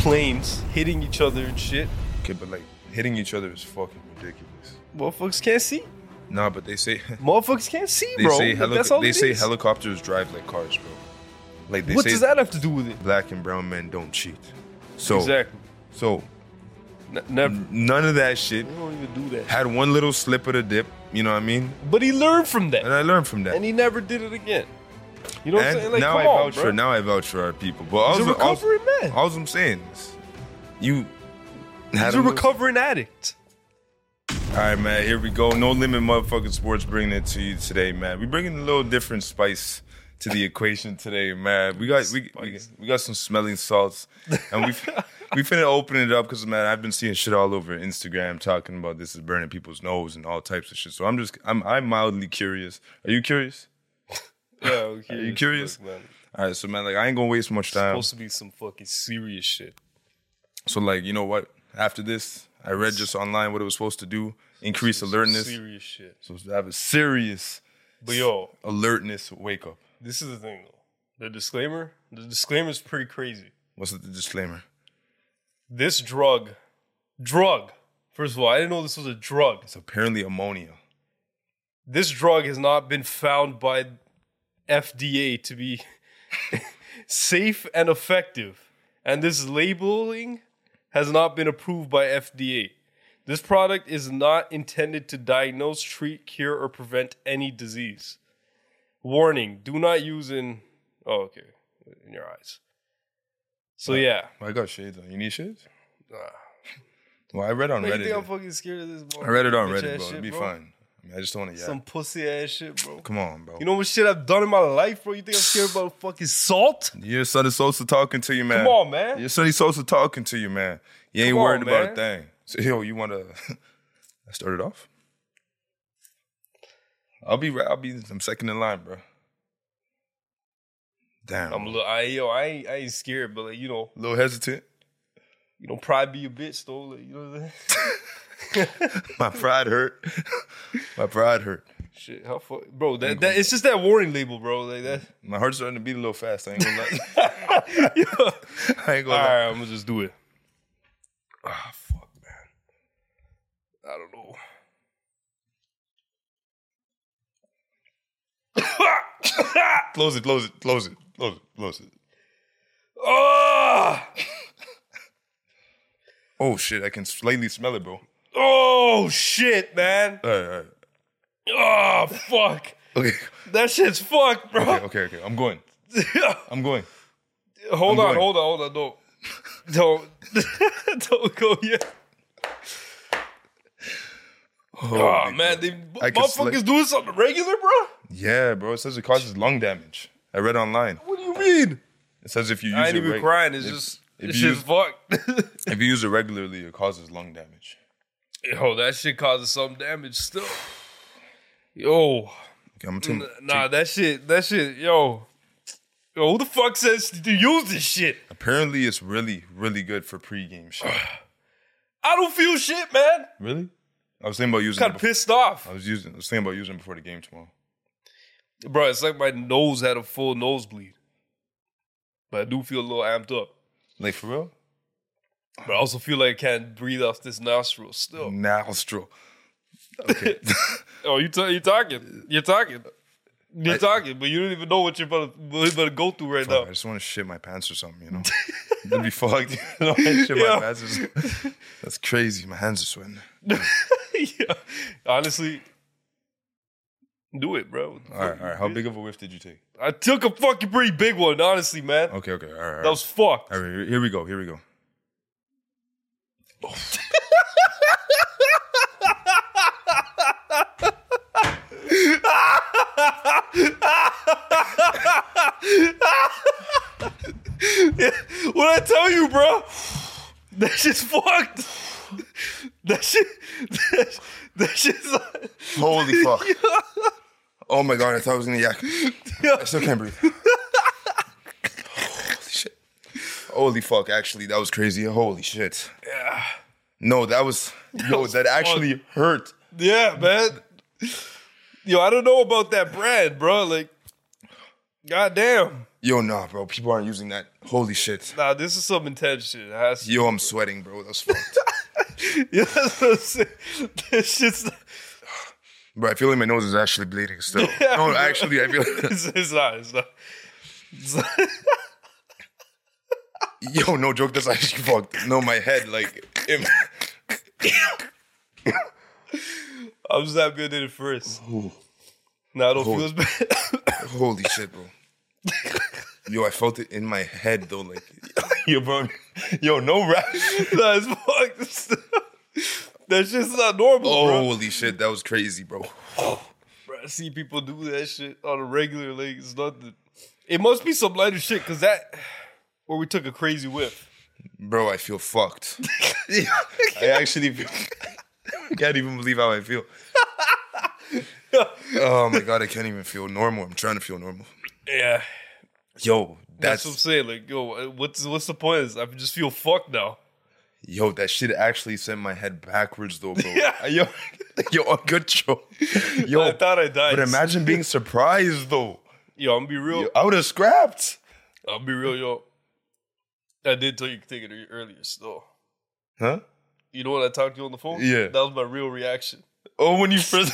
planes hitting each other and shit. Okay, but like hitting each other is fucking ridiculous. Motherfuckers can't see. Nah, but they say Motherfuckers can't see, bro. That's all they it say is. helicopters drive like cars, bro. Like they What say does that have to do with it? black and brown men don't cheat. So Exactly. So Never. none of that shit. We don't even do that. Had one little slip of the dip, you know what I mean? But he learned from that. And I learned from that. And he never did it again. You know what I'm And saying? Like, now come I on, vouch bro. for our people. But He's a recovering man. All I'm saying is, you He's had a little- recovering addict. All right, man. Here we go. No Limit Motherfucking Sports bringing it to you today, man. We bringing a little different spice to the equation today, man. We got some smelling salts, and we finna open it up because, man, I've been seeing shit all over Instagram talking about this is burning people's nose and all types of shit. So I'm mildly curious. Are you curious? Yeah, okay. Are you curious? Look, man. All right, so man, like I ain't gonna waste much It's time. supposed to be some fucking serious shit. So like, you know what? After this, I read just online what it was supposed to do: increase alertness. Serious shit. So to have a serious But yo, alertness wake up. this is the thing though. The disclaimer is pretty crazy. What's the disclaimer? This drug. First of all, I didn't know this was a drug. It's apparently ammonia. This drug has not been found by FDA to be safe and effective. And this labeling has not been approved by FDA. This product is not intended to diagnose, treat, cure, or prevent any disease. Warning, do not use in your eyes. So yeah. Well, I got shades on. You need shades? Well, I read on You Reddit. think I'm fucking scared of this? I read it on bitch Reddit, ass bro. shit, It'll be bro? fine. I mean, I just don't want to Some pussy ass shit, bro. Come on, bro. You know what shit I've done in my life, bro? You think I'm scared about fucking salt? Your Sonny Sosa talking to you, man. Come on, man. Your Sonny Sosa talking to you, man. You ain't Come on, worried about a man. thing. So, yo, you want to... I started off? I'm second in line, bro. Damn. I'm a little, I ain't scared, but like, a little hesitant. Pride be a bitch though. Like, you know what I'm saying? My pride hurt. My pride hurt. Shit, how fuck, bro? That it's just that warning label, bro. Like that. My heart's starting to beat a little fast. I ain't gonna lie. Yeah. I ain't gonna All lie. right, I'm gonna just do it. Ah, fuck, man. I don't know. Close it. Oh, Oh shit, I can slightly smell it, bro. oh shit, man. All right. Oh, fuck. Okay. That shit's fucked, bro. Okay. I'm going. Hold on. Don't go yet. Oh, man, I can motherfuckers doing something regular, bro? Yeah, bro. It says it causes lung damage. I read online. What do you mean? It says if you use I ain't it even crying. It's just, if this you shit's fucked. if you use it regularly, it causes lung damage. Yo, that shit causes some damage still. Yo. Okay, I'm gonna Nah, that shit, yo. Yo, who the fuck says to use this shit? Apparently, it's really, really good for pregame shit. I don't feel shit, man. Really? I was thinking about using. Kind of pissed off. I was thinking about using it before the game tomorrow. Bro, it's like my nose had a full nosebleed. But I do feel a little amped up. Like for real? But I also feel like I can't breathe off this nostril still. Nostril. Okay. Oh, you're talking. You're talking, but you don't even know what you're about to go through right Fuck, now. I just want to shit my pants or something, you know? It'd be fucked. You know, I shit my pants or something. That's crazy. My hands are sweating. Yeah. Honestly, do it, bro. All right. How big of a whiff did you take? I took a fucking pretty big one, honestly, man. Okay. All right. That was fucked. All right, here we go. What I tell you, bro? That shit's fucked. That shit's Holy fuck. Oh my God, I thought I was gonna yak. I still can't breathe. Holy shit. Holy fuck, actually, that was crazy. Holy shit. Yeah. No, that actually hurt. Yeah, man. Yo, I don't know about that brand, bro. Like, goddamn. Yo, nah, bro. People aren't using that. Holy shit. Nah, this is some intense shit. It has to. Yo, I'm sweating, bro. That's fucked. Yeah, that's what I'm saying. This shit's not, Bro, I feel like my nose is actually bleeding still. No, actually, I feel like... it's not. It's not. Yo, no joke, that's actually fucked. No, my head, like... I'm just happy I did it first. Now I don't feel as bad. Holy shit, bro. Yo, I felt it in my head, though, like... Yo, bro. Yo, no rap. Nah, it's fucked. That shit's not normal, bro. Holy shit, that was crazy, bro. Bro, I see people do that shit on a regular, like, it's nothing. It must be some lighter shit, because that... Or we took a crazy whiff. Bro, I feel fucked. I actually feel... I can't even believe how I feel. Oh my God, I can't even feel normal. I'm trying to feel normal. Yeah. Yo, That's what I'm saying. Like, yo, what's the point? I just feel fucked now. Yo, that shit actually sent my head backwards though, bro. Yeah. Yo, on good show. Yo, I thought I died. but imagine being surprised though. Yo, I'm gonna be real. Yo, I would have scrapped. I'll be real, yo. I did tell you to take it earlier still. Huh? You know when I talked to you on the phone? Yeah. That was my real reaction. Oh, when you first...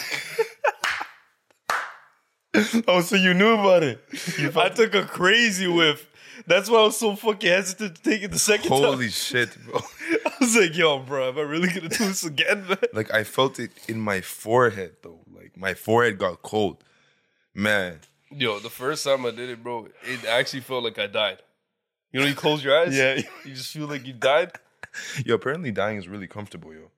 Oh, so you knew about it. I took a crazy whiff. That's why I was so fucking hesitant to take it the second time. Holy shit, bro. I was like, yo, bro, am I really gonna do this again, man? Like, I felt it in my forehead, though. Like, my forehead got cold. Man. Yo, the first time I did it, bro, it actually felt like I died. You know, you close your eyes? Yeah. You just feel like you died? Yo, apparently dying is really comfortable, yo.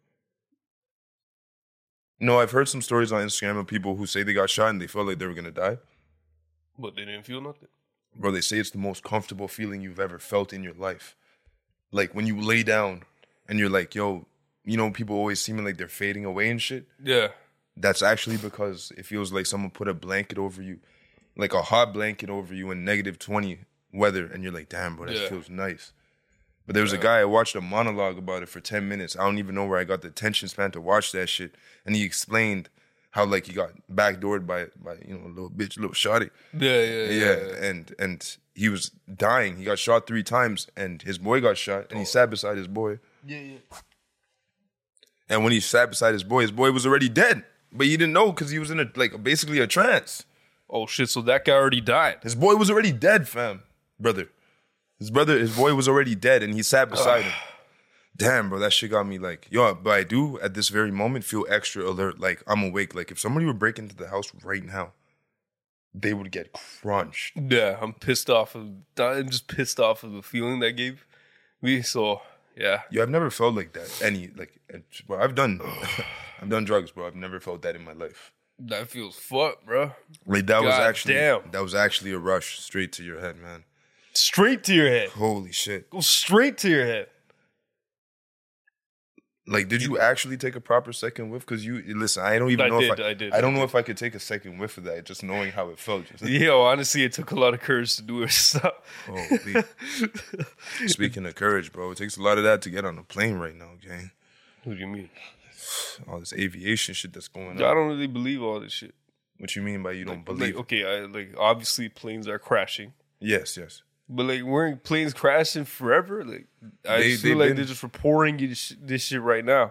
No, I've heard some stories on Instagram of people who say they got shot and they felt like they were gonna die. But they didn't feel nothing. Bro, they say it's the most comfortable feeling you've ever felt in your life. Like, when you lay down and you're like, yo, you know, people always seeming like they're fading away and shit. Yeah. That's actually because it feels like someone put a blanket over you, like a hot blanket over you in -20 weather, and you're like, damn, bro, that feels nice. But there was a guy, I watched a monologue about it for 10 minutes. I don't even know where I got the attention span to watch that shit. And he explained how, like, he got backdoored by you know, a little bitch, little shawty. Yeah. And he was dying. He got shot 3 times, and his boy got shot, and he sat beside his boy. Yeah. And when he sat beside his boy was already dead. But he didn't know because he was in basically a trance. Oh, shit, so that guy already died. His boy was already dead, fam. Brother. His boy was already dead, and he sat beside him. Damn, bro, that shit got me like, yo, but I do, at this very moment, feel extra alert, like I'm awake. Like, if somebody were breaking into the house right now, they would get crunched. Yeah, I'm pissed off. I'm just pissed off of the feeling that gave me, so, yeah. Yo, I've never felt like that. Bro, I've done drugs, bro. I've never felt that in my life. That feels fucked, bro. Like, that was actually a rush straight to your head, man. Straight to your head. Holy shit. Go straight to your head. Like, did you actually take a proper second whiff? Because listen, I don't even know if I did. I don't know if I could take a second whiff of that, just knowing how it felt. Yo, honestly, it took a lot of courage to do it. Holy. Speaking of courage, bro, it takes a lot of that to get on a plane right now, okay? What do you mean? All this aviation shit that's going on. I don't really believe all this shit. What you mean by you don't believe? Obviously planes are crashing. Yes. But like, weren't planes crashing forever? Like, I feel like they're just reporting this shit right now.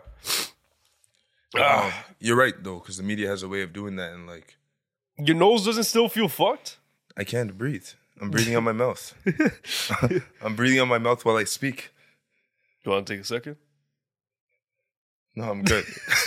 You're right though, because the media has a way of doing that, and like, your nose doesn't still feel fucked. I can't breathe. I'm breathing on my mouth. I'm breathing on my mouth while I speak. You want to take a second? No, I'm good.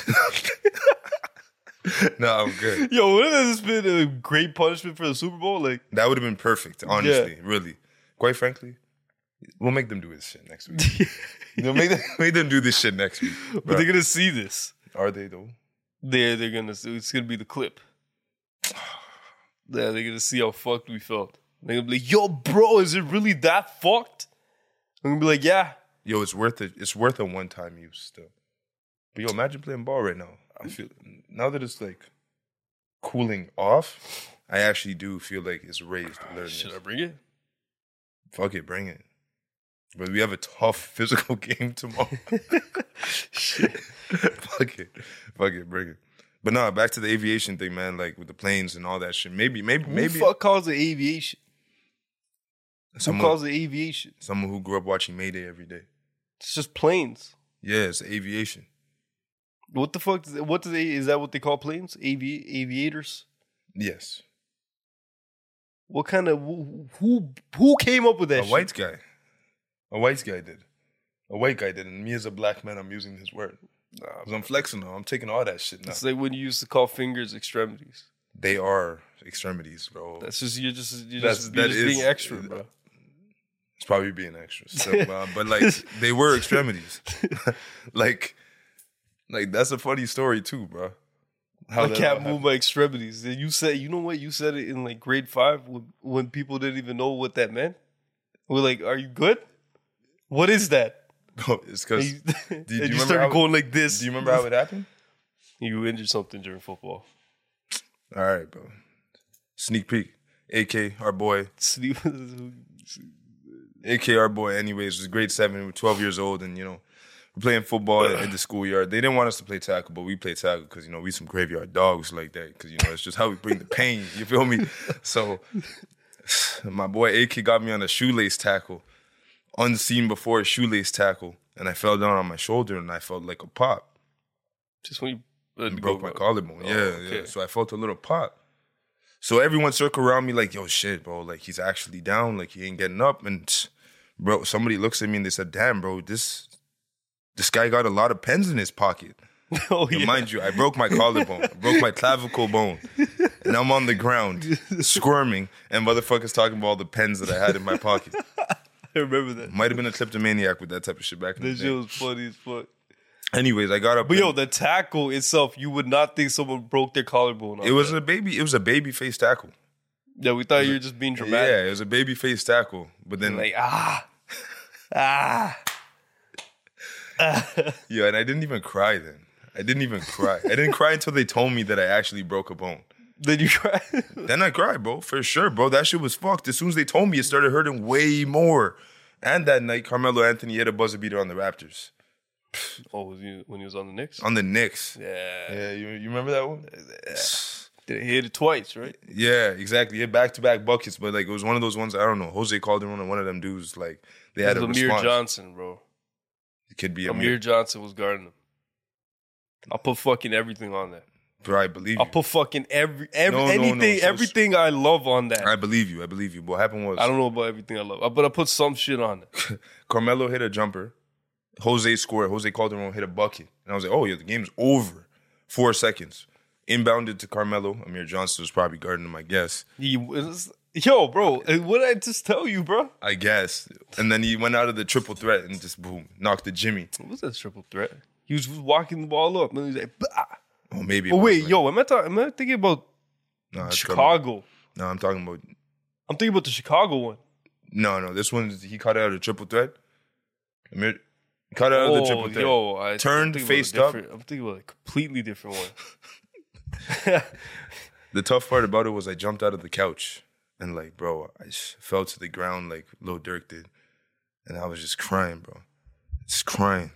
No, I'm good. Yo, wouldn't this been a great punishment for the Super Bowl? Like, that would have been perfect, honestly, really. Quite frankly, we'll make them do this shit next week. Make them do this shit next week. Bro. But they're gonna see this. Are they though? They're gonna see. It's gonna be the clip. Yeah, they're gonna see how fucked we felt. They're gonna be like, "Yo, bro, is it really that fucked?" I'm gonna be like, "Yeah." Yo, it's worth it. It's worth a one-time use still. But yo, imagine playing ball right now. I feel now that it's like cooling off, I actually do feel like it's raised alertness. Should I bring it? Fuck it, bring it. But we have a tough physical game tomorrow. Shit. Fuck it, bring it. But no, back to the aviation thing, man. Like with the planes and all that shit. Maybe. Who the fuck calls it aviation? Who calls it aviation? Someone who grew up watching Mayday every day. It's just planes. Yeah, it's aviation. What the fuck? Is that what they call planes? Aviators? Yes. What kind of who came up with that? A white guy. A white guy did. A white guy did. And me as a black man, I'm using his word. Because I'm flexing now. I'm taking all that shit now. It's like when you used to call fingers extremities. They are extremities, bro. That's just you're just being extra, bro. It's probably being extra. So, but like they were extremities. like that's a funny story too, bro. I can't move my extremities. You said, you know what? You said it in like grade 5 when people didn't even know what that meant. We're like, are you good? What is that? Bro, it's because you started going like this. Do you remember how it happened? You injured something during football. All right, bro. Sneak peek. AK, our boy. AK, our boy, anyways, was grade 7. We were 12 years old, and, we're playing football in the schoolyard. They didn't want us to play tackle, but we played tackle because, we some graveyard dogs like that because, it's just how we bring the pain. You feel me? So my boy AK got me on a shoelace tackle, unseen before a shoelace tackle, and I fell down on my shoulder, and I felt like a pop. Just when you broke my collarbone. Yeah. So I felt a little pop. So everyone circled around me like, yo, shit, bro. Like, he's actually down. Like, he ain't getting up. And, bro, somebody looks at me and they said, damn, bro, this guy got a lot of pens in his pocket. Oh, yeah. And mind you, I broke my collarbone. I broke my clavicle bone. And I'm on the ground, squirming. And motherfuckers talking about all the pens that I had in my pocket. I remember that. Might have been a kleptomaniac with that type of shit back in the day. That shit was funny as fuck. Anyways, I got up. But the tackle itself, you would not think someone broke their collarbone. It was a baby face tackle. Yeah, we thought you were just being dramatic. Yeah, it was a baby face tackle. But then like, Yeah, and I didn't even cry then. I didn't cry until they told me that I actually broke a bone. Then you cried? Then I cried, bro, for sure, bro. That shit was fucked. As soon as they told me, it started hurting way more. And that night, Carmelo Anthony hit a buzzer beater on the Raptors. Oh, when he was on the Knicks? On the Knicks. Yeah. Yeah, you remember that one? Did he hit it twice, right? Yeah, exactly. He hit back-to-back buckets, but like it was one of those ones, I don't know, Jose Calderon and one of them dudes, like they had a Amir response. Johnson, bro. It could be Amir Johnson was guarding him. I'll put fucking everything on that. Bro, I believe you. I'll put fucking everything I love on that. I believe you. What happened was, I don't know about everything I love, but I put some shit on it. Carmelo hit a jumper. Jose scored. Jose Calderon hit a bucket. And I was like, oh, yeah, the game's over. 4 seconds. Inbounded to Carmelo. Amir Johnson was probably guarding him, I guess. Yo, bro, what did I just tell you, bro? I guess. And then he went out of the triple threat and just, boom, knocked the Jimmy. What was that triple threat? He was walking the ball up. And he was like, bah. Oh, maybe. Oh, wait, yo, am I thinking about Chicago? No, I'm talking about... I'm thinking about the Chicago one. No, this one, he caught out of the triple threat. Amir... Cut out of the triple threat. Yo, turned, faced up. I'm thinking about a completely different one. The tough part about it was I jumped out of the couch and like, bro, I fell to the ground like Lil Durk did. And I was just crying, bro. Just crying.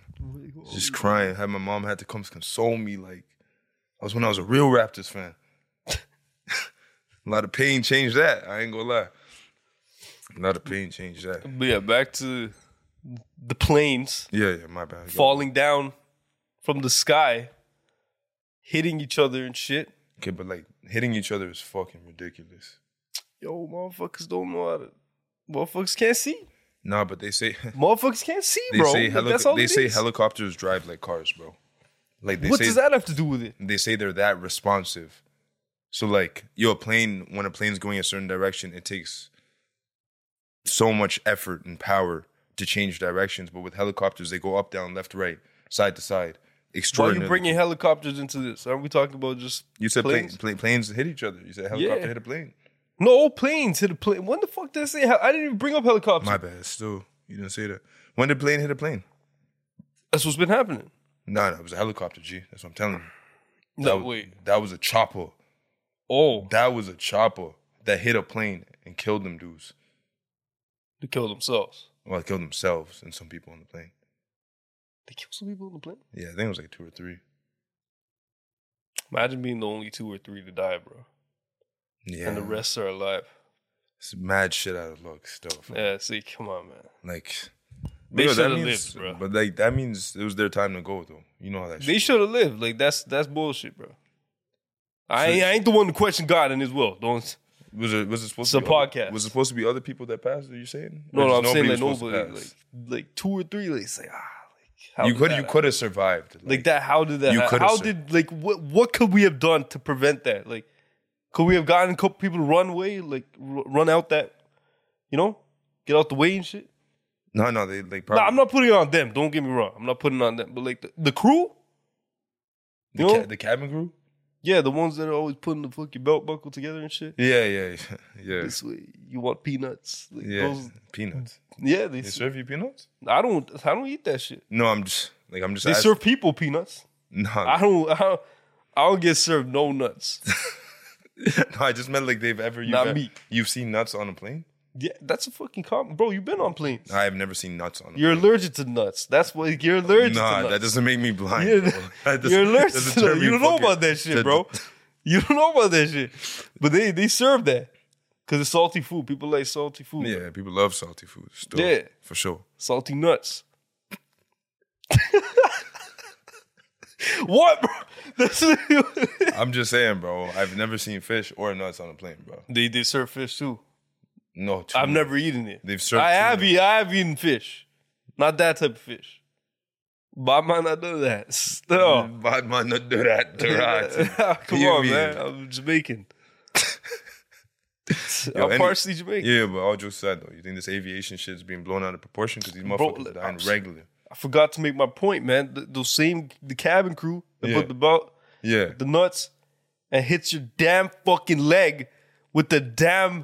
Had my mom had to come console me like I was when I was a real Raptors fan. A lot of pain changed that. I ain't gonna lie. A lot of pain changed that. But yeah, back to the planes. Yeah, my bad. Falling down from the sky, hitting each other and shit. Okay, but like hitting each other is fucking ridiculous. Yo, motherfuckers don't know how to. Motherfuckers can't see. Nah, but they say motherfuckers can't see, bro. They say helicopters drive like cars, bro. Like what does that have to do with it? They say they're that responsive. So like, when a plane's going a certain direction, it takes so much effort and power to change directions, but with helicopters, they go up, down, left, right, side to side. Why are you bringing helicopters into this? Aren't we talking about just You said planes? Planes hit each other. You said helicopter hit a plane. No, planes hit a plane. When the fuck did I say? I didn't even bring up helicopters. My bad. Still, you didn't say that. When did plane hit a plane? That's what's been happening. No, it was a helicopter, G. That's what I'm telling you. Wait. That was a chopper. Oh. That was a chopper that hit a plane and killed them dudes. They killed themselves. Well, they killed themselves and some people on the plane. They killed some people on the plane? Yeah, I think it was like 2 or 3. Imagine being the only 2 or 3 to die, bro. Yeah. And the rest are alive. It's mad shit out of luck still. Yeah, see, come on, man. Like, They that should have means- lived, bro. But like that means it was their time to go, though. You know how that. They shit should have lived. Like that's bullshit, bro. I ain't the one to question God and His will. Don't. Was it supposed It's to a be podcast. Was it supposed to be other people that passed? Are you saying? No, Or I'm just saying like was supposed to nobody, pass? like 2 or 3. Like say, how You did could that you could have survived. like that. How did that? You happen? could have How sur- did like what could we have done to prevent that? Like, could we have gotten a couple people to run away, like run out that, get out the way and shit? No, they like probably Nah, I'm not putting it on them. Don't get me wrong. I'm not putting it on them. But like the crew, the cabin crew. yeah, the ones that are always putting the fucking belt buckle together and shit. Yeah. This way, you want peanuts? Like, Yeah, peanuts. yeah. They serve you peanuts? I don't eat that shit. No, I'm just They asking. serve people peanuts. No, I don't get served no nuts. no, I just meant like Not me. You've seen nuts on a plane? Yeah, that's a fucking comment, bro. You've been on planes. I have never seen nuts on a You're plane. allergic to nuts. That's what you're allergic to. Nah, Nuts. that doesn't make me blind. You're, bro. That doesn't- you're allergic doesn't to turn nuts. me You don't know fucking- about that shit, bro. You don't know about that shit. But they serve that because it's salty food. People like salty food. Yeah, people love salty food. Still, Yeah. for sure. Salty nuts. What, bro? That's I'm just saying, bro. I've never seen fish or nuts on a plane, bro. they serve fish too. No, I've never eaten it. They've served. I have tuna. I have eaten fish, not that type of fish. But I might not do that. Still, Bad man, not do that. Do that. come You on, mean- man. I'm Jamaican. Yo, I'm partially Jamaican. Yeah, but all jokes aside, though, you think this aviation shit is being blown out of proportion because these motherfuckers are dying regular. I forgot to make my point, man. The cabin crew that Yeah. put the belt, Yeah, the nuts, and hits your damn fucking leg with the damn.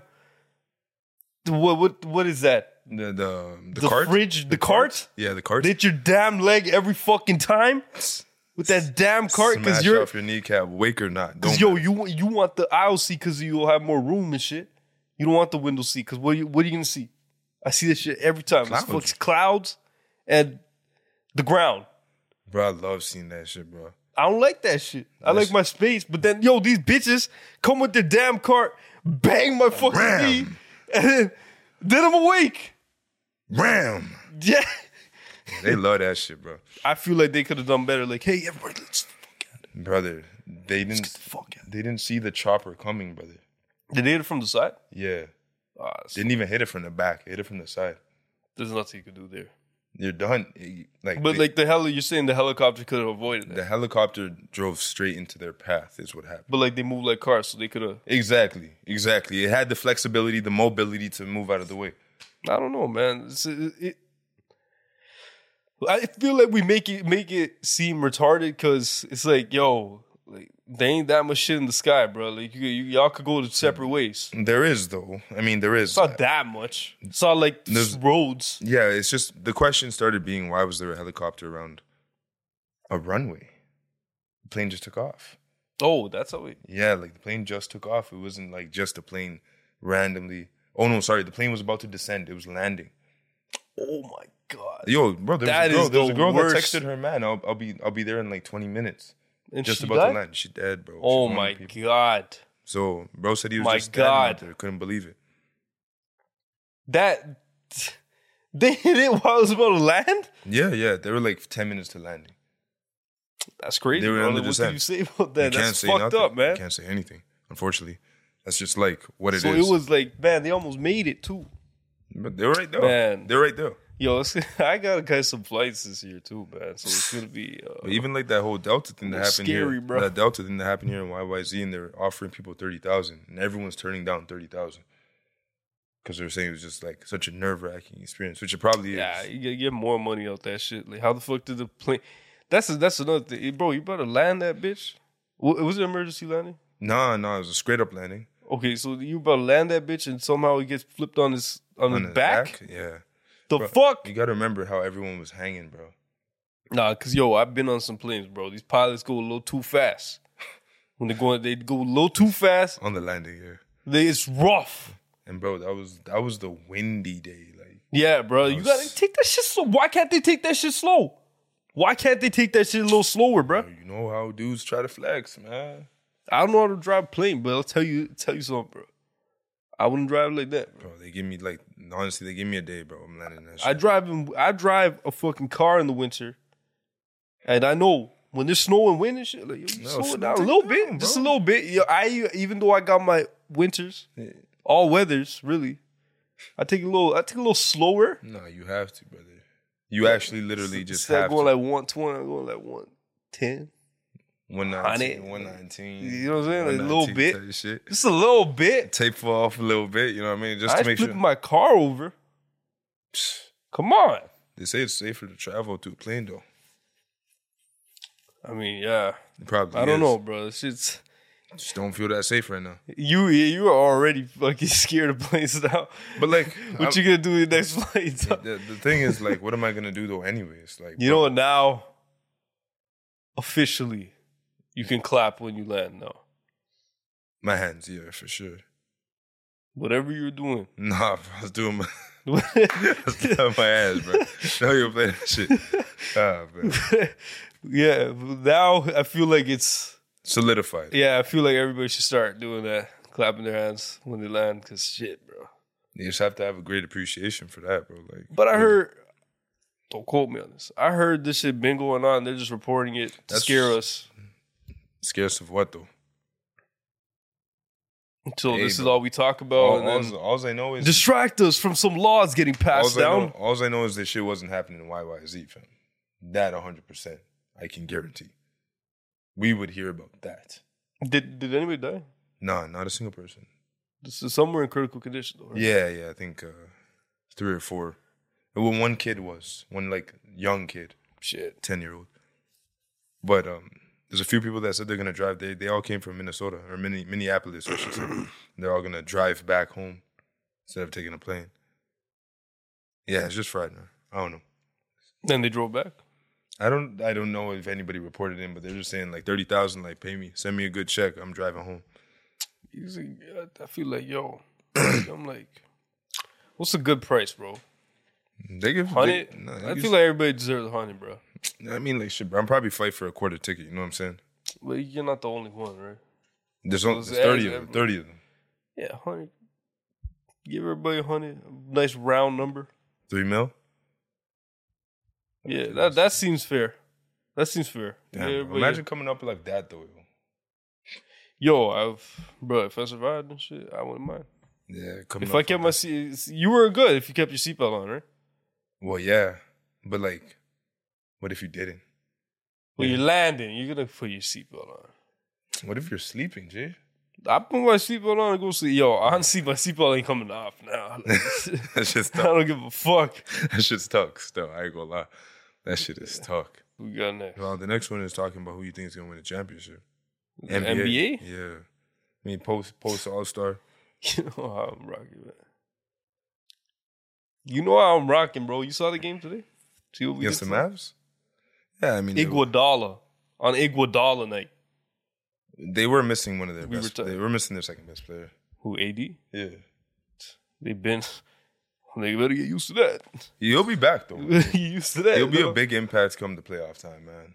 What is that? the The cart, fridge, the cart. Yeah, the cart. They hit your damn leg every fucking time with that damn cart because Smash you're. off your kneecap, wake or not. Because Don't yo, matter. you want the aisle seat because you'll have more room and shit. You don't want the window seat because what are you gonna see? I see this shit every time. It's Clouds. fucking clouds and the ground. Bro, I love seeing that shit, bro. I don't like that shit. I like my space, but then yo, these bitches come with their damn cart, bang my fucking Ram. knee, and then I'm awake. Ram. Yeah, They love that shit, bro. I feel like they could have done better. Like, hey, everybody, let's get the fuck out. Brother, they Let's didn't. get the fuck out. They didn't see the chopper coming, brother. Did they hit it from the side? Yeah, That's- didn't even hit it from the back. Hit it from the side. There's nothing you could do there. You're done. Like, But like you're saying the helicopter could have avoided that. the helicopter drove straight into their path. Is what happened. But like they move like cars, so they could have. Exactly. It had the flexibility, the mobility to move out of the way. I don't know, man. I feel like we make it seem retarded because it's like, yo, like there ain't that much shit in the sky, bro. Like y'all could go to separate ways. There is, though. I mean, there is. It's not that much. It's not like roads. Yeah, it's just the question started being, why was there a helicopter around a runway? The plane just took off. Oh, that's how we. Yeah, like the plane just took off. It wasn't like just a plane randomly. Oh no, sorry, the plane was about to descend. It was landing. Oh my god. Yo, bro, there That was is a girl, the that worst. texted her man. I'll be there in like 20 minutes. And Just she about died? to land. She dead, bro. Oh She's one my of the people. god. So bro said he was My just standing out God. there. Couldn't believe it. That they hit it while it was about to land? Yeah. They were like 10 minutes to landing. That's crazy. They were Bro. on the Like, what descent. can you say about that? You can't That's say fucked nothing. up, man. You can't say anything. Unfortunately, that's just like what it is. So it was like, man, they almost made it too. But they're right there. Man. They're right there. Yo, I gotta catch some flights this year too, man. So it's gonna be. But even like that whole Delta thing that happened Scary, here, bro. that Delta thing that happened here in YYZ, and they're offering people 30,000, and everyone's turning down 30,000 because they're saying it was just like such a nerve wracking experience, which it probably is. Yeah, you gotta get more money out that shit. Like, how the fuck did the plane? That's another thing, bro. You better land that bitch. Was it an emergency landing? No, it was a straight up landing Okay, so you about to land that bitch, and somehow he gets flipped on his back. Yeah, The Bro, fuck? you got to remember how everyone was hanging, bro. Nah, cause yo, I've been on some planes, bro. These pilots go a little too fast. When they go a little too fast. On the landing, yeah. It's rough. And bro, that was the windy day, like. Yeah, bro. You gotta take that shit slow. Why can't they take that shit slow? Why can't they take that shit a little slower, bro? You know how dudes try to flex, man. I don't know how to drive a plane, but I'll tell you something, bro. I wouldn't drive like that, bro. Bro, they give me honestly, they give me a day, bro. I'm landing that shit. I drive a fucking car in the winter, and I know when there's snow and wind and shit, like, slow it down a little bit, bro. Just a little bit. Even though I got my winters, all weathers, really, I take a little slower. No, you have to, brother. You actually literally just have going to. like 120, I'm going like 110. 119, 119. You know what I'm saying? Like a little bit. Shit. Just a little bit. Tape fall off a little bit, you know what I mean? Just to make sure. My car over. Come on. They say it's safer to travel through a plane, though. I mean, yeah. It probably I don't know, bro. This shit's... Just don't feel that safe right now. You are already fucking scared of planes now. But like, what you gonna do in the next flight? The thing is, like, what am I gonna do though? Anyways, like, you know what? Now, officially, you can clap when you land. Now, my hands, yeah, for sure. Whatever you're doing. Nah, bro, I was doing my, I was doing my ass, bro. Now you're playing that shit. Man. Yeah, now I feel like it's solidified. Yeah, I feel like everybody should start doing that, clapping their hands when they land, because shit, bro. You just have to have a great appreciation for that, bro. Like, but I heard, don't quote me on this, I heard this shit been going on. They're just reporting it to scare us. Scare us of what, though? So this is all we talk about. All I know is... distract us from some laws getting passed down. All I know is this shit wasn't happening in YYZ, fam. That 100%, I can guarantee. We would hear about that. Did anybody die? No, not a single person. This is somewhere in critical condition, though, right? Yeah, I think 3 or 4. Well, one kid was. One, like, young kid. Shit. 10-year-old. But there's a few people that said they're going to drive. They all came from Minnesota, or Minneapolis, I should say. They're all going to drive back home instead of taking a plane. Yeah, it's just Friday. I don't know. Then they drove back? I don't know if anybody reported in, but they're just saying like 30,000, like pay me, send me a good check. I'm driving home. I feel like, yo, I'm like, what's a good price, bro? They give 100. I feel like everybody deserves 100, bro. I mean, like shit, bro. I'm probably fight for a quarter ticket. You know what I'm saying? Well, you're not the only one, right? There's 30 of them. 30 of them. Yeah, 100. Give everybody 100. Nice round number. 3 mil. Yeah, that seems fair. That seems fair. Damn, yeah, imagine coming up like that though. Yo, if I survived and shit, I wouldn't mind. Yeah, if I kept my seat, you were good if you kept your seatbelt on, right? Well, yeah, but like, what if you didn't? When you're landing, you're gonna put your seatbelt on. What if you're sleeping, Jay? I put my seatbelt on and go sleep. Yo, honestly, my seatbelt ain't coming off now. That's just I don't give a fuck. That shit's talk still. I ain't gonna lie. That shit is talk. Who we got next? Well, the next one is talking about who you think is gonna win the championship. NBA? Yeah. I mean, post All-Star. You know how I'm rocking, man. You know how I'm rocking, bro. You saw the game today? See what we against the Mavs? Yeah, I mean, Iguodala on Iguodala night. They were missing one of their best. They were missing their second best player. Who, AD? Yeah. They better get used to that. He'll be back though. Get used to that. He'll be a big impact come the playoff time, man.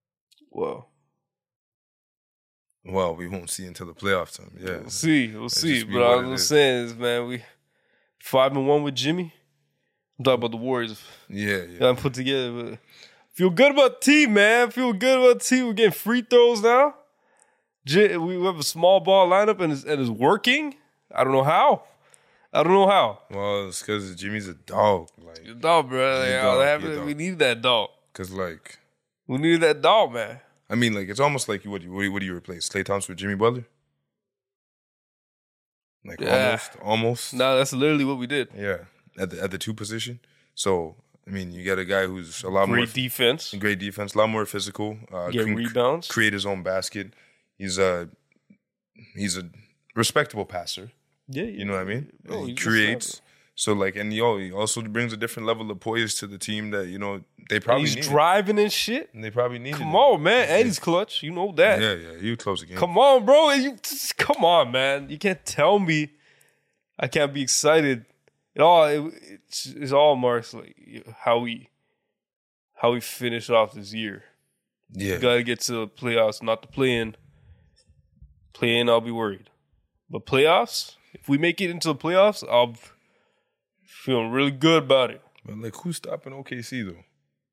Well, we won't see until the playoff time. Yeah, we'll see. But all I'm saying is, man, we 5-1 with Jimmy. I'm talking about the Warriors. Yeah. Got put together. But feel good about the team, man. Feel good about the team. We're getting free throws now. We have a small ball lineup and it's working. I don't know how. Well, it's because Jimmy's a dog. Like a dog, bro. We need that dog. Because like we need that dog, man. I mean, like it's almost like what do you replace Klay Thompson with Jimmy Butler? Like almost. No, that's literally what we did. Yeah, at the 2 position. So I mean, you got a guy who's a lot great defense, a lot more physical. Get rebounds, create his own basket. He's a respectable passer. Yeah, you know what I mean. He creates. So like, and he also brings a different level of poise to the team that they probably need. He's driving and shit. And they probably need. Come on, man, and he's clutch. You know that. Yeah. You close the game. Come on, bro. Come on, man. You can't tell me I can't be excited. It's all marks like how we finish off this year. Yeah, you gotta get to the playoffs, not the play in. Play in, I'll be worried. But playoffs, If we make it into the playoffs, I'm feeling really good about it. But like, who's stopping OKC though?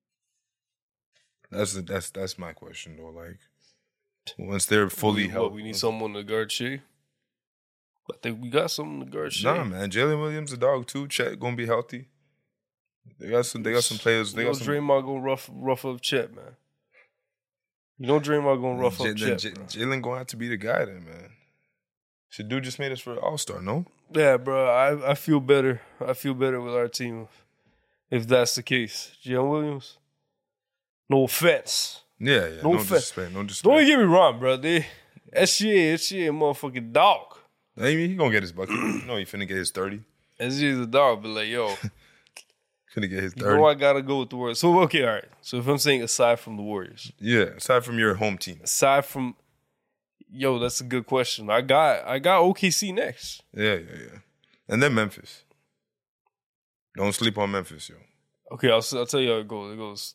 That's my question though. Like, once they're fully healthy, we need someone to guard Shea. I think we got someone to guard Shea. Nah, man, Jalen Williams, the dog too. Chet gonna be healthy. They got some players. They got some. Draymond gonna rough up Chet, man. You know Draymond gonna rough up Chet. Jalen gonna have to be the guy then, man. Shadu just made us for All-Star, no? Yeah, bro. I feel better. I feel better with our team if that's the case. Jalen Williams. No offense. Yeah. No offense. No disrespect. Don't get me wrong, bro. SGA a motherfucking dog. I mean, he gonna get his bucket. You know he finna get his 30. SGA is a dog, but like, yo. Finna get his 30. You know I gotta go with the Warriors. So, okay, all right. So if I'm saying aside from the Warriors. Yeah, aside from your home team. Aside from, that's a good question. I got OKC next. Yeah. And then Memphis. Don't sleep on Memphis, yo. Okay, I'll tell you how it goes. It goes.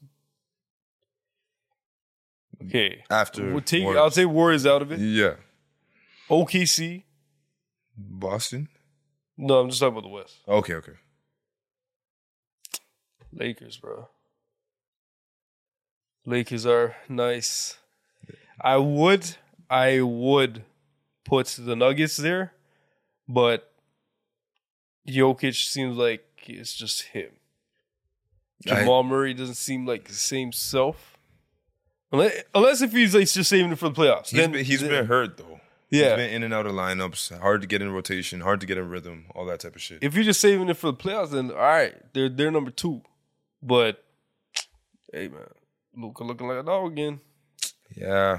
Okay. After I'll take Warriors out of it. Yeah. OKC. Boston? No, I'm just talking about the West. Okay. Lakers, bro. Lakers are nice. I would put the Nuggets there, but Jokic seems like it's just him. Jamal Murray doesn't seem like the same self. Unless if he's like just saving it for the playoffs. He's been hurt though. Yeah. He's been in and out of lineups, hard to get in rotation, hard to get in rhythm, all that type of shit. If you're just saving it for the playoffs, then all right, they're number 2. But hey man, Luka looking like a dog again. Yeah.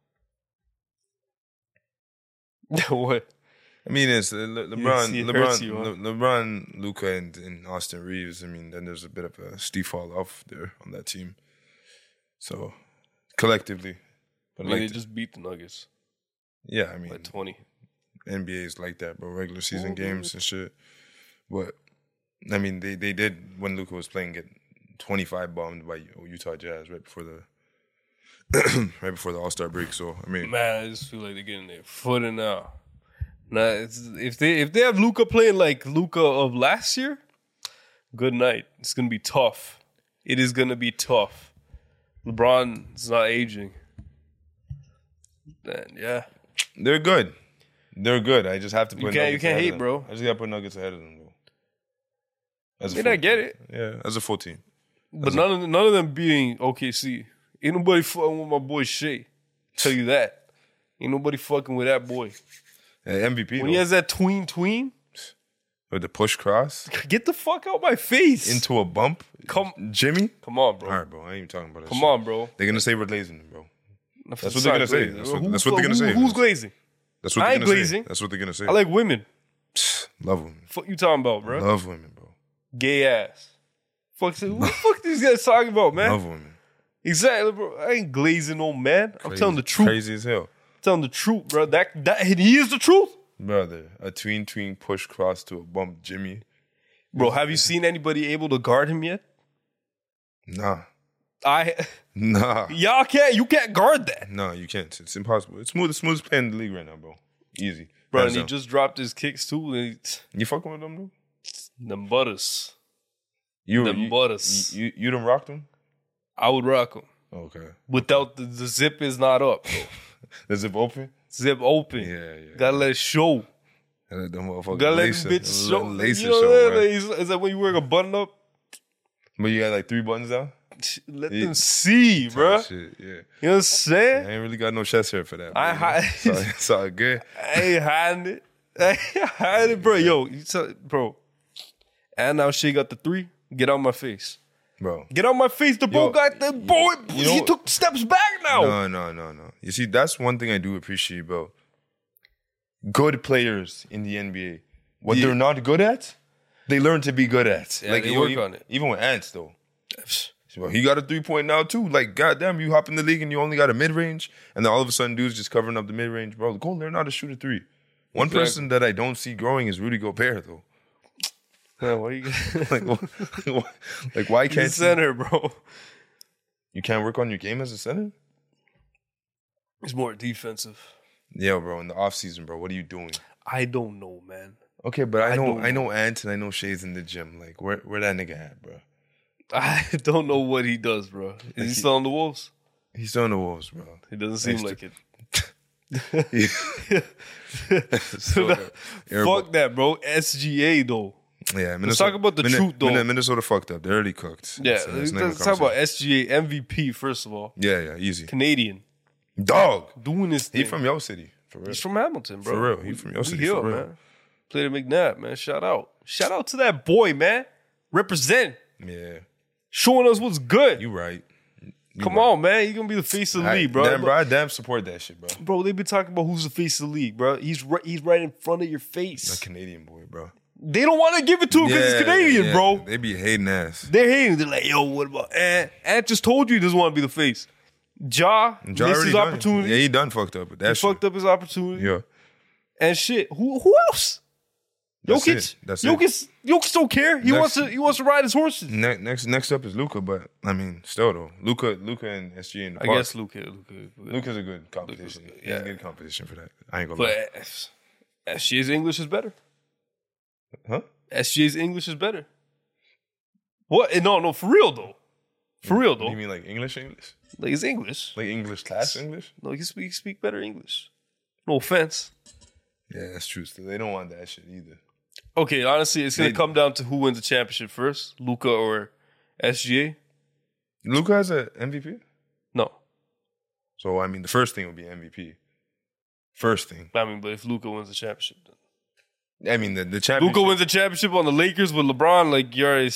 What? I mean, it's LeBron, Luka, and Austin Reeves. I mean, then there's a bit of a steep fall off there on that team. So, collectively. But they just beat the Nuggets. Yeah, I mean. Like 20. NBA is like that, bro. Regular season games and shit. But, I mean, they did, when Luka was playing, get 25 bombed by Utah Jazz right before the All-Star break. So, I mean. Man, I just feel like they're getting their foot in now. Now, if they have Luka playing like Luka of last year, good night. It's going to be tough. It is going to be tough. LeBron is not aging. Then, yeah. They're good. I just have to put You can't hate, bro. I just got to put Nuggets ahead of them, bro. I get it. Yeah, as a full team. But none of them beating OKC. Ain't nobody fucking with my boy Shea. Tell you that. Ain't nobody fucking with that boy. MVP. When he has that tween. With the push cross. Get the fuck out my face. Into a bump. Jimmy? Come on, bro. All right, bro. I ain't even talking about that Come on, bro. They're going to say we're glazing, bro. That's what they're going to say. That's what they're going to say. Who's glazing? That's what I ain't glazing. That's what they're going to say. I like women. Love women. Fuck you talking about, bro? Love women, bro. Gay ass. What the fuck these guys talking about, man? Love women. Exactly, bro. I ain't glazing no man. I'm telling the truth. Crazy as hell. Telling the truth, bro. That he is the truth. Brother, a tween push cross to a bump Jimmy. Bro, have you seen anybody able to guard him yet? Nah. Nah. Y'all can't. You can't guard that. No, you can't. It's impossible. It's the smoothest play in the league right now, bro. Easy. Bro, and he just dropped his kicks too. You fucking with them, dude? Them butters. Butters. You done rocked them? I would rock them. Okay. Without the zip is not up. The zip open? Zip open. Yeah. Gotta let it show. Gotta let them motherfuckers gotta let them bitches show. Lace you know show, that? Is that when you wear a button up? But you got like 3 buttons down? Let them see, bro. Shit, yeah. You know what I'm saying? I ain't really got no chest hair for that. It's all good. I ain't hiding it. I ain't hiding it, bro. Yo, bro. And now she got the 3. Get out my face. Bro. Get out my face. The bro got the boy. He took steps back now. No. You see, that's one thing I do appreciate, bro. Good players in the NBA. What they're not good at, they learn to be good at. Yeah, like they work on it. Even with Ants, though. Well, he got a 3-point now, too. Like, goddamn, you hop in the league and you only got a mid-range, and then all of a sudden dude's just covering up the mid-range. Bro, go learn how to shoot a 3. One person that I don't see growing is Rudy Gobert, though. Man, why you why can't you center, bro? You can't work on your game as a center? It's more defensive. Yeah, bro. In the offseason, bro, what are you doing? I don't know, man. Okay, but I don't know Ant and I know Shay's in the gym. Like, where that nigga at, bro? I don't know what he does, bro. Is he still on the Wolves? He's still on the Wolves, bro. He doesn't seem like it. Fuck that, bro. SGA though. Yeah, let's talk about the truth though. Minnesota fucked up. They're already cooked. Yeah, let's talk about SGA MVP first of all. Yeah, easy. Canadian dog doing this thing. He from your city, for real. He's from Hamilton, bro. For real, he from your city, for real. Man. Played at McNabb, man. Shout out to that boy, man. Represent. Yeah, showing us what's good. You right. Come on, man. You're gonna be the face of the league, bro. I damn support that shit, bro. Bro, they be talking about who's the face of the league, bro. He's right in front of your face. A Canadian boy, bro. They don't want to give it to him because he's Canadian, bro. They be hating ass. They're hating. They're like, yo, what about Ant just told you he doesn't want to be the face. Ja missed his opportunity. Yeah, he done fucked up with that shit. Fucked up his opportunity. Yeah. And shit. Who else? Jokic. That's it. Jokic don't care. He wants to ride his horses. Next up is Luka, but I mean, still though, Luka and SG in the park. I guess Luka's a good competition. Yeah, a good competition for that. I ain't gonna lie. But SGA's English is better. Huh? SGA's English is better. What? No, for real though. For real though. You mean like English? Like it's English. Like English class English? No, you speak better English. No offense. Yeah, that's true. Still, they don't want that shit either. Okay, honestly, it's going to come down to who wins the championship first, Luka or SGA. Luka has an MVP? No. So, I mean, the first thing would be MVP. First thing. I mean, but if Luka wins the championship, then. I mean, the championship. Luka wins the championship on the Lakers with LeBron, like,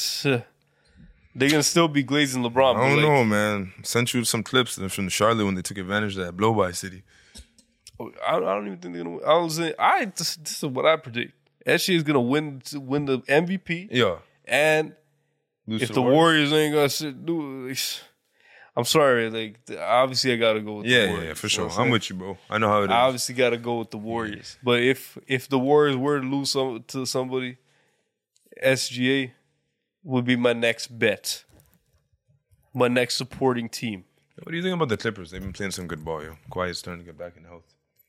they're going to still be glazing LeBron. I don't know, man. Sent you some clips from Charlotte when they took advantage of that blow-by city. I don't even think they're going to win. This is what I predict. SGA is gonna win the MVP. Yeah, and if the Warriors ain't gonna do, I'm sorry. Like obviously, I gotta go with the Warriors. Yeah, for sure. I'm with you, bro. I know how it is. I obviously gotta go with the Warriors. But if the Warriors were to lose to somebody, SGA would be my next bet, my next supporting team. What do you think about the Clippers? They've been playing some good ball, yo. Kawhi's starting to get back in health.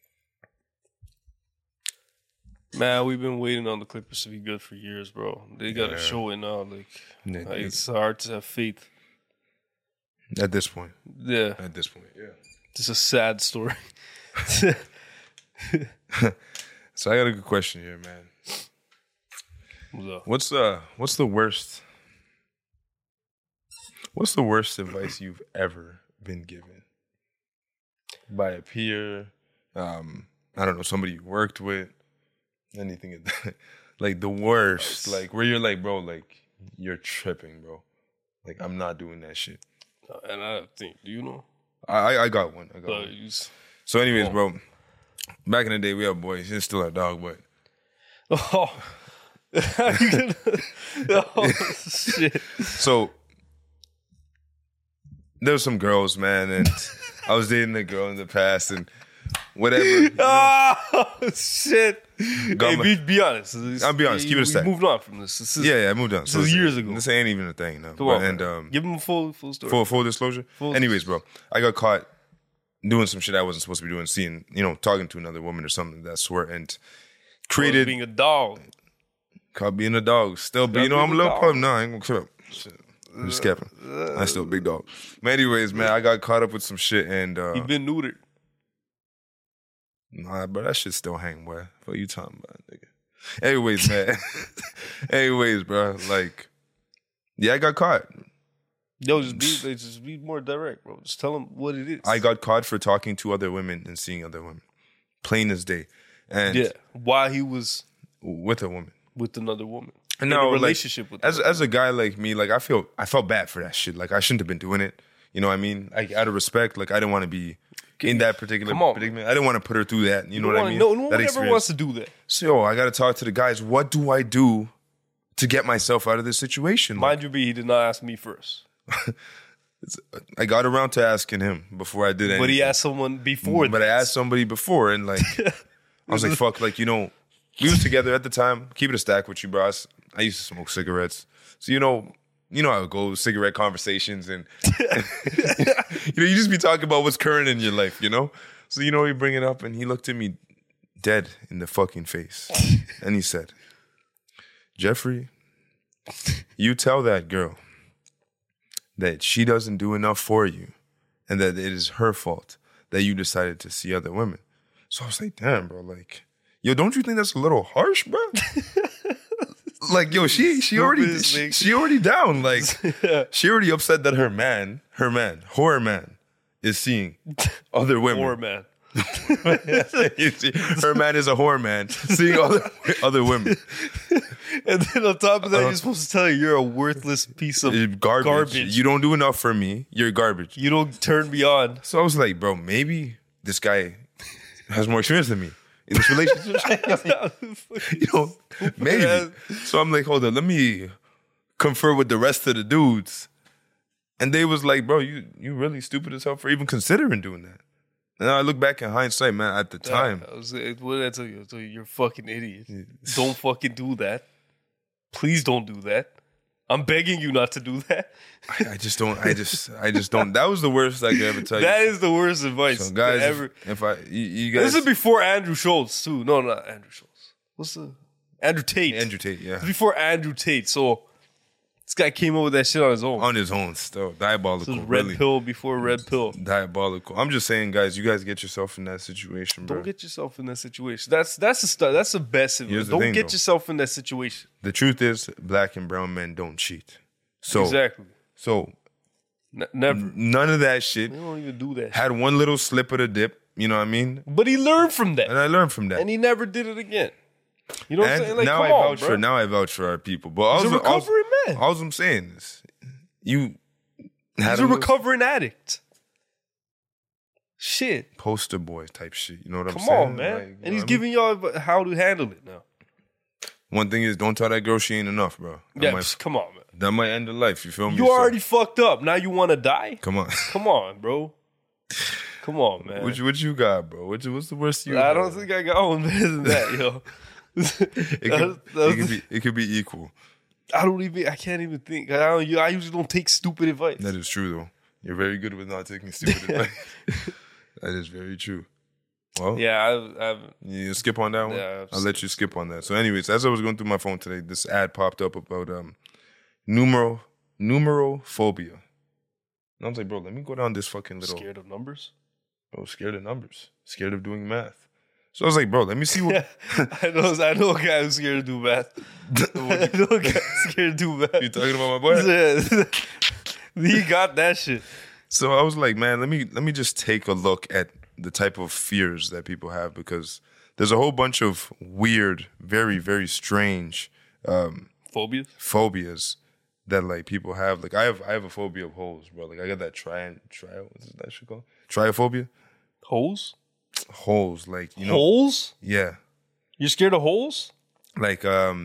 Man, we've been waiting on the Clippers to be good for years, bro. They got to show it now. Like it's hard to have faith. At this point. Yeah. At this point, yeah. It's a sad story. So I got a good question here, man. What's the worst advice you've ever been given? By a peer, I don't know, somebody you worked with. Anything like the worst, like where you're like, bro, like you're tripping, bro. Like I'm not doing that shit. And I think, do you know? I got one. So, anyways, bro, back in the day we had boys. He's still a dog, but oh shit. So there was some girls, man, and I was dating a girl in the past, and whatever. Oh shit! Hey, be honest. I'll be honest. Keep it a stack. We moved on from this. I moved on. This is years ago. This ain't even a thing now. Come on, and give them a full story. Full disclosure. Anyways, bro, I got caught doing some shit I wasn't supposed to be doing. Seeing, talking to another woman or something of that sort, and created being a dog. Caught being a dog. Still, but I'm a little pup now. I ain't gonna shut up. Shit. I'm just capping. I still a big dog. But anyways, man, I got caught up with some shit, and you been neutered. Nah, bro, that shit still hang, boy. What you talking about, nigga? Anyways, man. Anyways, bro. Like, yeah, I got caught. Yo, just be more direct, bro. Just tell them what it is. I got caught for talking to other women and seeing other women. Plain as day. And while he was with a woman. With another woman. And now, in a relationship with as a guy like me, like I felt bad for that shit. Like I shouldn't have been doing it. You know what I mean? Like out of respect, like I didn't want to be in that particular predicament. I didn't want to put her through that. You know what I mean? No one ever wants to do that. So I got to talk to the guys. What do I do to get myself out of this situation? Mind you, he did not ask me first. I got around to asking him before I did anything. But he asked someone before. But I asked somebody before, and like I was like, "Fuck!" Like we was together at the time. Keep it a stack with you, bro. I used to smoke cigarettes, so you know how it goes, cigarette conversations, and you just be talking about what's current in your life, So we bring it up, and he looked at me dead in the fucking face. And he said, Jeffrey, you tell that girl that she doesn't do enough for you and that it is her fault that you decided to see other women. So I was like, damn, bro, like, yo, don't you think that's a little harsh, bro? Like, yo, she already down. Like, she already upset that her man, horror man, is seeing other women. Horror man. Her man is a whore man seeing other women. And then on top of that, you're supposed to tell her you're a worthless piece of garbage. You don't do enough for me. You're garbage. You don't turn me on. So I was like, bro, maybe this guy has more experience than me in this relationship. You know, maybe. So I'm like, hold on, let me confer with the rest of the dudes. And they was like, bro, you really stupid as hell for even considering doing that. And I look back in hindsight, man, at the time. What did I tell you? I told you, you're a fucking idiot. Don't fucking do that. Please don't do that. I'm begging you not to do that. I just don't. That was the worst I could ever tell you. That is the worst advice. So guys, ever. You guys. This is before Andrew Schultz, too. No, not Andrew Schultz. What's the... Andrew Tate. Andrew Tate, yeah. It's before Andrew Tate, so... This guy came up with that shit on his own. On his own, still. Diabolical, this red pill before red pill. Diabolical. I'm just saying, guys, you guys get yourself in that situation, bro. Don't get yourself in that situation. That's the best advice. Don't get yourself in that situation. The truth is, black and brown men don't cheat. So exactly. So never. None of that shit. They don't even do that. Had one little slip of the dip, you know what I mean? But he learned from that. And I learned from that. And he never did it again. You know what I'm saying? Like, now I vouch for our people. But he's a recovering man. All I'm saying is, he's a recovering addict. Shit. Poster boy type shit. You know what I'm saying? Come on, man. Like, and he's giving y'all how to handle it now. One thing is, don't tell that girl she ain't enough, bro. Come on, man. That might end the life. You feel me? You already fucked up. Now you want to die? Come on. Come on, bro. Come on, man. What you got, bro? What's the worst you got? I don't think I got one better than that, yo. It could be equal. I can't even think. I usually don't take stupid advice. That is true, though. You're very good with not taking stupid advice. That is very true. Well, yeah, you skip on that one? Yeah, I'll let you skip on that. So anyways, as I was going through my phone today, this ad popped up about numerophobia. And I was like, bro, let me go down this fucking little... Scared of numbers? Bro, scared of numbers. Scared of doing math. So I was like, bro, let me see what... I know a guy who's scared to do math. I know a guy who's scared to do math. You talking about my boy? Yeah. He got that shit. So I was like, man, let me just take a look at the type of fears that people have, because there's a whole bunch of weird, very, very strange phobias that like people have. Like I have a phobia of holes, bro. Like I got that what's that shit called? Triophobia? Holes? Holes, like, you know. Holes? Yeah. You're scared of holes? Like a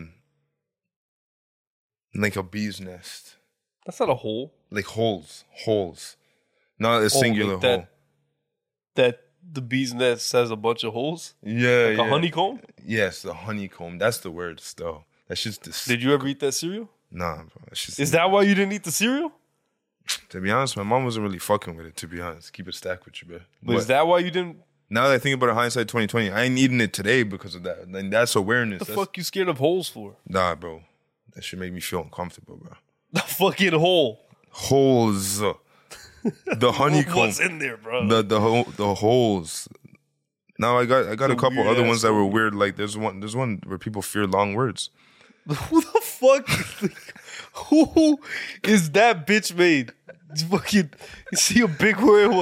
bee's nest. That's not a hole. Like holes. Not a singular like hole. That the bee's nest has a bunch of holes? Yeah, like a honeycomb? Yes, the honeycomb. That's the word, though. That's just disgusting. Did you ever eat that cereal? Nah, bro. Is that why you didn't eat the cereal? To be honest, my mom wasn't really fucking with it, to be honest. Keep it stacked with you, bro. But is that why you didn't? Now that I think about it, hindsight 2020, I ain't eating it today because of that. And that's awareness. What the fuck you scared of holes for? Nah, bro. That should make me feel uncomfortable, bro. The fucking hole. Holes. The honeycomb. What's in there, bro? The holes. Now I got a couple other ones that were weird. Like there's one where people fear long words. Who the fuck? Who is that bitch made? Fucking see a big word.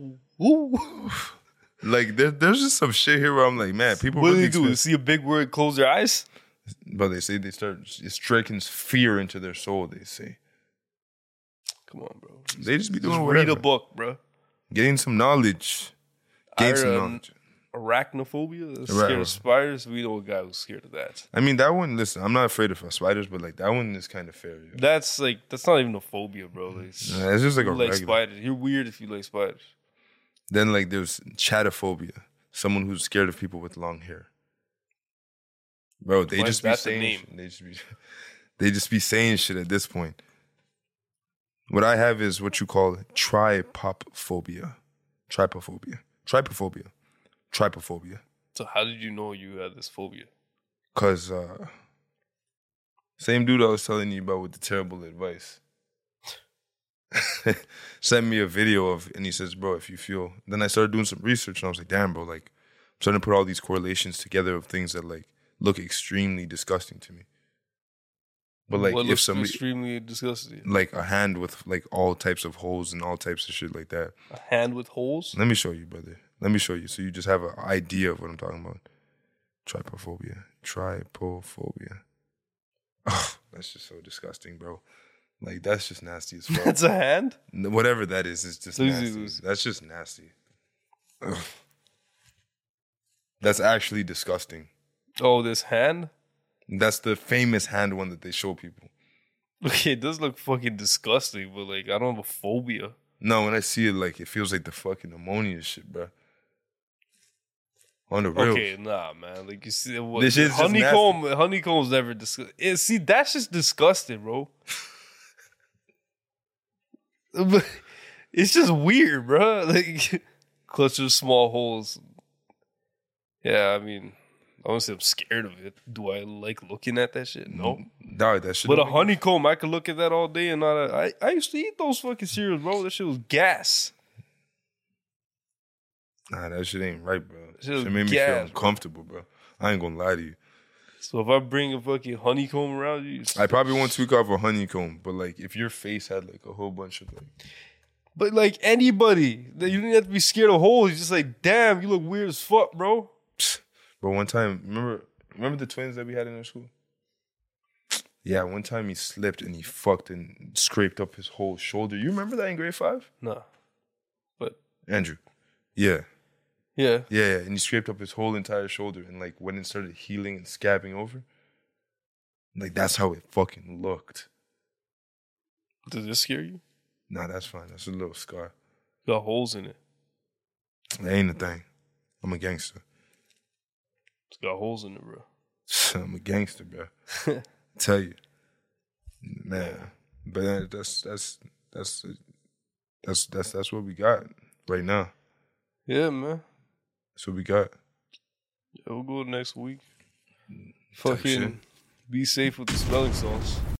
Like there's just some shit here where I'm like, man, people. What really do they do? See a big word, close their eyes. But they say they start striking fear into their soul. They say, "Come on, bro." They just be doing just whatever. Read a book, bro. Getting some knowledge. Gain some knowledge. Arachnophobia, scared of spiders. We know a guy who's scared of that. I mean, that one. Listen, I'm not afraid of spiders, but like that one is kind of fair. Yo. That's not even a phobia, bro. It's just like a like spiders. You're weird if you like spiders. Then like there's chatophobia, someone who's scared of people with long hair. Bro, they just be saying shit. They just be saying shit at this point. What I have is what you call trypophobia. Trypophobia. So how did you know you had this phobia? Cause same dude I was telling you about with the terrible advice sent me a video of, and he says, bro, if you feel, then I started doing some research and I was like, damn, bro, like I'm starting to put all these correlations together of things that like look extremely disgusting to me. But like what if looks somebody extremely disgusting? like a hand with like all types of holes and all types of shit like that. A hand with holes? Let me show you, brother. Let me show you so you just have an idea of what I'm talking about. Trypophobia. Oh, that's just so disgusting, bro. Like, that's just nasty as fuck. That's a hand? Whatever that is, it's just nasty. Lucy. That's just nasty. Ugh. That's actually disgusting. Oh, this hand? That's the famous hand one that they show people. Okay, it does look fucking disgusting, but like, I don't have a phobia. No, when I see it, like, it feels like the fucking ammonia shit, bro. On the real. Okay, nah, man. Like, you see, what, This shit's just honeycomb's never disgusting. See, that's just disgusting, bro. But it's just weird, bro. Like, clutch of small holes. Yeah, I mean, I won't say I'm scared of it. Do I like looking at that shit? No. Dog, that shit. But a honeycomb, I could look at that all day and not. I used to eat those fucking cereals, bro. That shit was gas. Nah, that shit ain't right, bro. Shit Shit made me gas, feel bro. uncomfortable, bro. I ain't gonna lie to you. So if I bring a fucking honeycomb around you, I probably won't tweak off a honeycomb, but like if your face had like a whole bunch of like, But like anybody, you didn't have to be scared of holes. You just like, damn, you look weird as fuck, bro. but one time, remember the twins that we had in our school? Yeah, one time he slipped and he fucked and scraped up his whole shoulder. You remember that in grade 5? Nah, but Andrew. Yeah. yeah, Yeah, and he scraped up his whole entire shoulder and like when it started healing and scabbing over, like that's how it fucking looked. does this scare you? Nah, that's fine. That's a little scar. Got holes in it. That ain't a thing. I'm a gangster. It's got holes in it, bro. I'm a gangster, bro. Tell you, man. But that's what we got right now. Yeah, man. That's what we got. Yeah, we'll go next week. Type shit. Fucking be safe with the smelling salts.